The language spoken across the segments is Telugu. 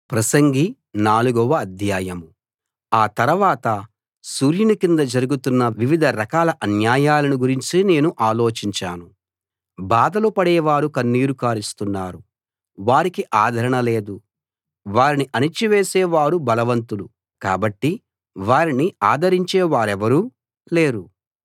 ప్రసంగి 4వ అధ్యాయం. ఆ తర్వాత సూర్యుని కింద జరుగుతున్న వివిధ రకాల అన్యాయాలను గురించి నేను ఆలోచించాను. బాధలు పడేవారు కన్నీరు కారుస్తున్నారు. వారికి ఆదరణ లేదు. వారిని అణిచివేసే వారు బలవంతులు. కాబట్టి వారిని ఆదరించే వారెవరూ లేరు.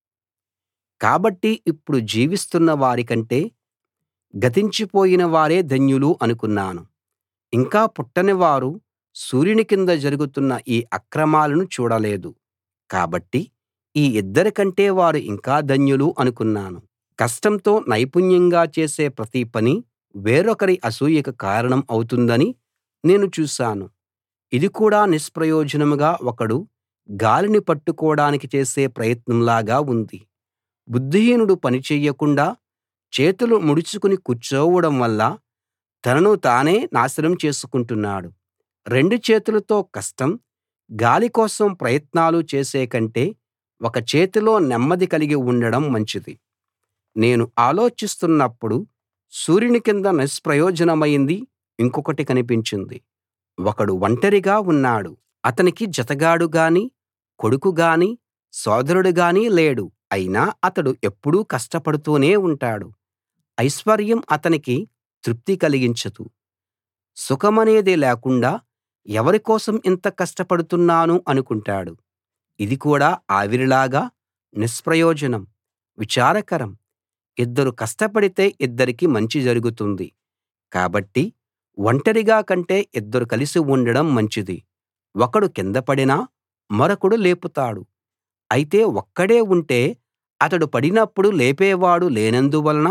కాబట్టి ఇప్పుడు జీవిస్తున్న వారికంటే గతించిపోయిన వారే ధన్యులు అనుకున్నాను. ఇంకా పుట్టని వారు సూర్యుని కింద జరుగుతున్న ఈ అక్రమాలను చూడలేదు. కాబట్టి ఈ ఇద్దరి కంటే వారు ఇంకా ధన్యులు అనుకున్నాను. కష్టంతో నైపుణ్యంగా చేసే ప్రతి పనీ వేరొకరి అసూయకు కారణం అవుతుందని నేను చూశాను. ఇది కూడా నిష్ప్రయోజనంగా ఒకడు గాలిని పట్టుకోడానికి చేసే ప్రయత్నంలాగా ఉంది. బుద్ధిహీనుడు పని చెయ్యకుండా చేతులు ముడుచుకుని కూర్చోవడం వల్ల తనను తానే నాశనం చేసుకుంటున్నాడు. రెండు చేతులతో కష్టం, గాలి కోసం ప్రయత్నాలు చేసే కంటే ఒక చేతిలో నెమ్మది కలిగి ఉండడం మంచిది. నేను ఆలోచిస్తున్నప్పుడు సూర్యుని కింద నిష్ప్రయోజనమైంది ఇంకొకటి కనిపించింది. ఒకడు ఒంటరిగా ఉన్నాడు. అతనికి జతగాడు గాని, కొడుకు గాని, సోదరుడు గాని లేడు. అయినా అతడు ఎప్పుడూ కష్టపడుతూనే ఉంటాడు. ఐశ్వర్యం అతనికి తృప్తి కలిగించదు. సుఖమనేది లేకుండా ఎవరి కోసం ఇంత కష్టపడుతున్నాను అనుకుంటాడు. ఇది కూడా ఆవిరిలాగా నిష్ప్రయోజనం, విచారకరం. ఇద్దరు కష్టపడితే ఇద్దరికీ మంచి జరుగుతుంది. కాబట్టి ఒంటరిగా కంటే ఇద్దరు కలిసి ఉండడం మంచిది. ఒకడు కింద పడినా మరొకడు లేపుతాడు. అయితే ఒక్కడే ఉంటే అతడు పడినప్పుడు లేపేవాడు లేనందువలన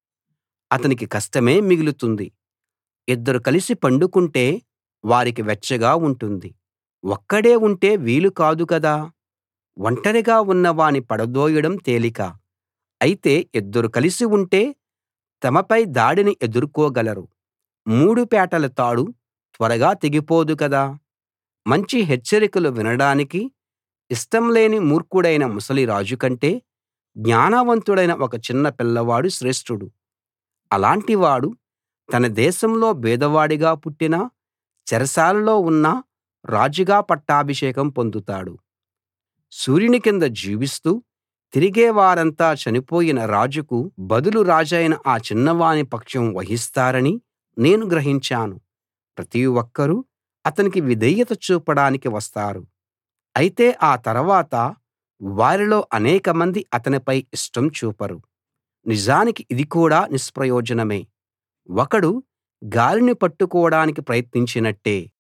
అతనికి కష్టమే మిగులుతుంది. ఇద్దరు కలిసి పండుకుంటే వారికి వెచ్చగా ఉంటుంది. ఒక్కడే ఉంటే వీలు కాదు కదా. ఒంటరిగా ఉన్నవాని పడదోయడం తేలిక. అయితే ఇద్దరు కలిసి ఉంటే తమపై దాడిని ఎదుర్కోగలరు. మూడు పేటల తాడు త్వరగా తెగిపోదు కదా. మంచి హెచ్చరికలు వినడానికి ఇష్టం లేని మూర్ఖుడైన ముసలి రాజు కంటే జ్ఞానవంతుడైన ఒక చిన్న పిల్లవాడు శ్రేష్ఠుడు. అలాంటి వాడు తన దేశంలో బీదవాడిగా పుట్టినా, చెరసాలలో ఉన్నా రాజుగా పట్టాభిషేకం పొందుతాడు. సూర్యుని కింద జీవిస్తూ తిరిగే వారంతా చనిపోయిన రాజుకు బదులు రాజైన ఆ చిన్నవాని పక్షం వహిస్తారని నేను గ్రహించాను. ప్రతి ఒక్కరూ అతనికి విధేయత చూపడానికి వస్తారు. అయితే ఆ తర్వాత వారిలో అనేకమంది అతనిపై ఇష్టం చూపరు. నిజానికి ఇది కూడా నిష్ప్రయోజనమే. ఒకడు గాలిని పట్టుకోడానికి ప్రయత్నించినట్టే